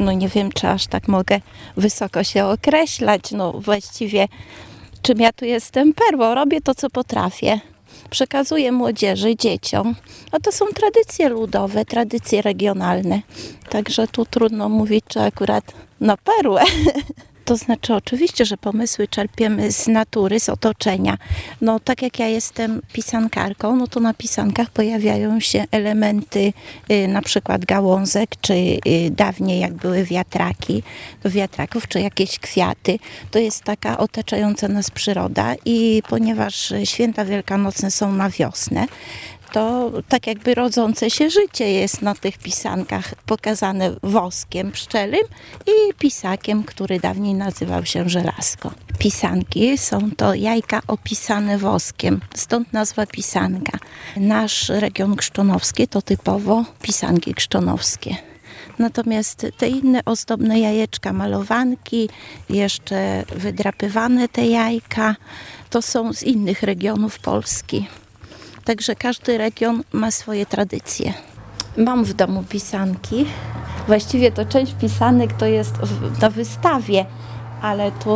no nie wiem, czy aż tak mogę wysoko się określać, no właściwie czym ja tu jestem perłą, robię to, co potrafię. Przekazuję młodzieży, dzieciom, a to są tradycje ludowe, tradycje regionalne. Także tu trudno mówić, czy akurat na perłę. To znaczy oczywiście, że pomysły czerpiemy z natury, z otoczenia. No tak jak ja jestem pisankarką, no to na pisankach pojawiają się elementy na przykład gałązek, czy dawniej jak były wiatraki, do wiatraków, czy jakieś kwiaty. To jest taka otaczająca nas przyroda i ponieważ święta wielkanocne są na wiosnę, to tak jakby rodzące się życie jest na tych pisankach pokazane woskiem pszczelim i pisakiem, który dawniej nazywał się żelazko. Pisanki są to jajka opisane woskiem, stąd nazwa pisanka. Nasz region krzczonowski to typowo pisanki krzczonowskie. Natomiast te inne ozdobne jajeczka, malowanki, jeszcze wydrapywane te jajka, to są z innych regionów Polski. Także każdy region ma swoje tradycje. Mam w domu pisanki. Właściwie to część pisanek to jest na wystawie, ale tu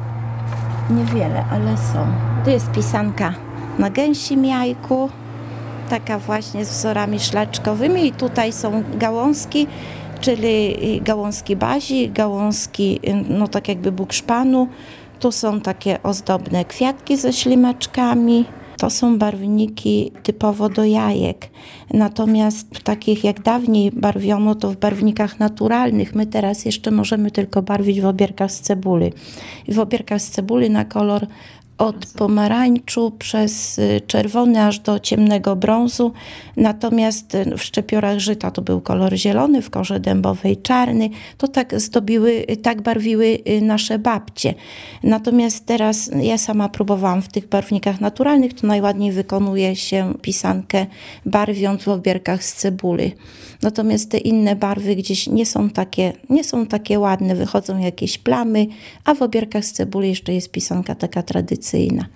niewiele, ale są. Tu jest pisanka na gęsim jajku, taka właśnie z wzorami szlaczkowymi i tutaj są gałązki, czyli gałązki bazi, gałązki no tak jakby bukszpanu. Tu są takie ozdobne kwiatki ze ślimaczkami. To są barwniki typowo do jajek. Natomiast takich jak dawniej barwiono, to w barwnikach naturalnych. My teraz jeszcze możemy tylko barwić w obierkach z cebuli. I w obierkach z cebuli na kolor od pomarańczu przez czerwony aż do ciemnego brązu. Natomiast w szczepiorach żyta to był kolor zielony, w korze dębowej czarny. To tak zdobiły, tak barwiły nasze babcie. Natomiast teraz ja sama próbowałam w tych barwnikach naturalnych, to najładniej wykonuje się pisankę barwiąc w obierkach z cebuli. Natomiast te inne barwy gdzieś nie są takie ładne, wychodzą jakieś plamy, a w obierkach z cebuli jeszcze jest pisanka taka tradycyjna.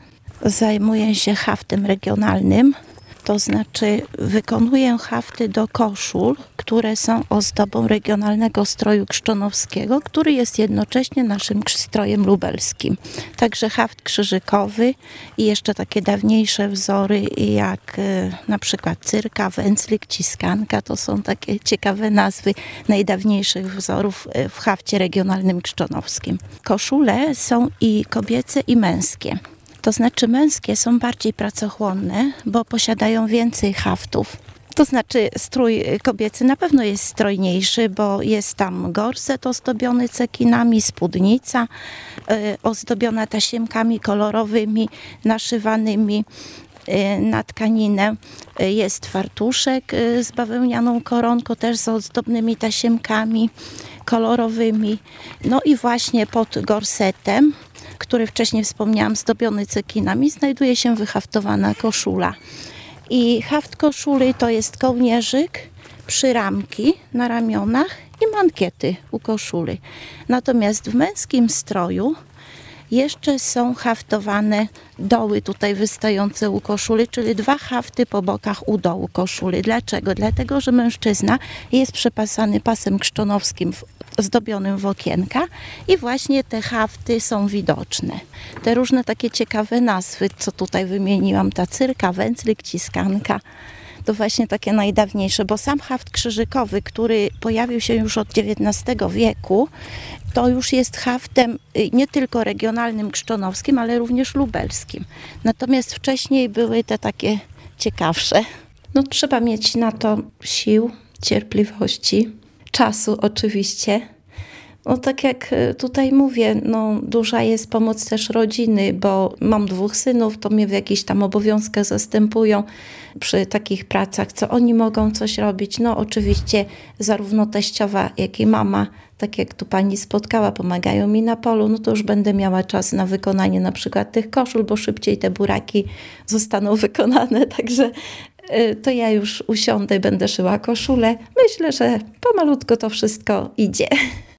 Zajmuję się haftem regionalnym, to znaczy wykonuję hafty do koszul, które są ozdobą regionalnego stroju krzczonowskiego, który jest jednocześnie naszym strojem lubelskim. Także haft krzyżykowy i jeszcze takie dawniejsze wzory jak na przykład cyrka, węclik, ciskanka. To są takie ciekawe nazwy najdawniejszych wzorów w hafcie regionalnym krzczonowskim. Koszule są i kobiece, i męskie. To znaczy męskie są bardziej pracochłonne, bo posiadają więcej haftów. To znaczy strój kobiecy na pewno jest strojniejszy, bo jest tam gorset ozdobiony cekinami, spódnica ozdobiona tasiemkami kolorowymi, naszywanymi na tkaninę. Jest fartuszek z bawełnianą koronką, też z ozdobnymi tasiemkami kolorowymi. No i właśnie pod gorsetem, który wcześniej wspomniałam, zdobiony cekinami, znajduje się wyhaftowana koszula. I haft koszuli to jest kołnierzyk, przyramki na ramionach i mankiety u koszuli. Natomiast w męskim stroju jeszcze są haftowane doły tutaj wystające u koszuli, czyli 2 hafty po bokach u dołu koszuli. Dlaczego? Dlatego, że mężczyzna jest przepasany pasem krzczonowskim zdobionym w okienka i właśnie te hafty są widoczne. Te różne takie ciekawe nazwy, co tutaj wymieniłam, ta cyrka, węclik, ciskanka, to właśnie takie najdawniejsze, bo sam haft krzyżykowy, który pojawił się już od XIX wieku, to już jest haftem nie tylko regionalnym krzczonowskim, ale również lubelskim. Natomiast wcześniej były te takie ciekawsze. No trzeba mieć na to sił, cierpliwości, czasu oczywiście. No tak jak tutaj mówię, no duża jest pomoc też rodziny, bo mam 2 synów, to mnie w jakichś tam obowiązkach zastępują przy takich pracach, co oni mogą coś robić. No oczywiście zarówno teściowa, jak i mama, tak jak tu pani spotkała, pomagają mi na polu, no to już będę miała czas na wykonanie na przykład tych koszul, bo szybciej te buraki zostaną wykonane, także to ja już usiądę, będę szyła koszulę. Myślę, że pomalutko to wszystko idzie.